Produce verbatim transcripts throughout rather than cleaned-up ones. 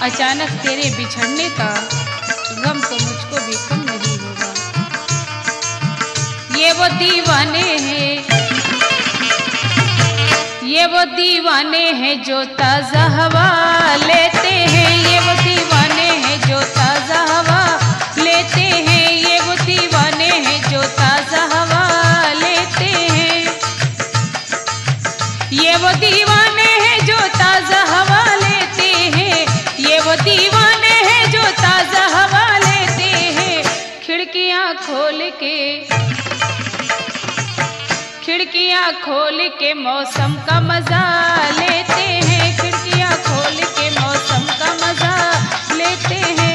अचानक तेरे बिछड़ने का गम तो मुझको भी कम नहीं होगा। ये वो दीवाने हैं, ये वो दीवाने हैं जो ताज़ा हवा लेते हैं। ये वो दीवाने हैं जो ताज़ा हवा लेते हैं। ये वो दीवाने हैं जो ताज़ा हवा लेते हैं। ये वो दीवाने हैं जो ताज़ा हवा लेते हैं। ये वो दीवाने हैं जो ताज़ा हवा लेते हैं। खिड़कियाँ खोल के, खिड़कियाँ खोल के मौसम का मजा लेते हैं। खिड़कियाँ खोल के मौसम का मजा लेते हैं।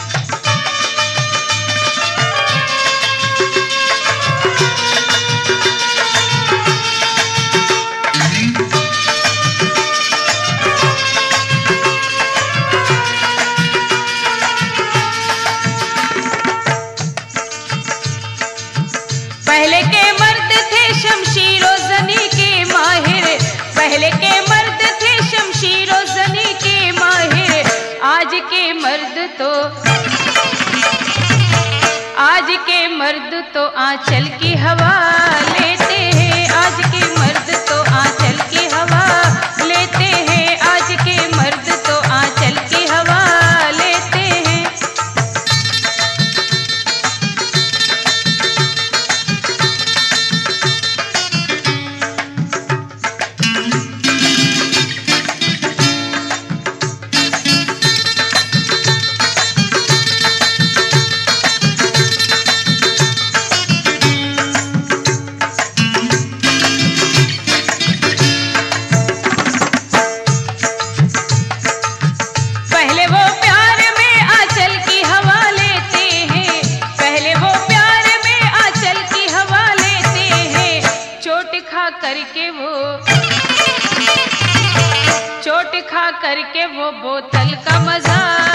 पहले के मर्द थे शमशीरो ज़नी के माहिर, पहले के मर्द थे शमशीरो ज़नी के माहिर। आज के मर्द तो, आज के मर्द तो आंचल की हवा लेते हैं। आज के मर्द तो आंचल की हवा लेते हैं। आज के मर्द तो आंचल की हवा लेते हैं। पहले वो प्यार में आंचल की हवा लेते हैं। पहले वो प्यार में आंचल की हवा लेते हैं। चोट खा करके वो, चोट खा करके वो बोतल का मजा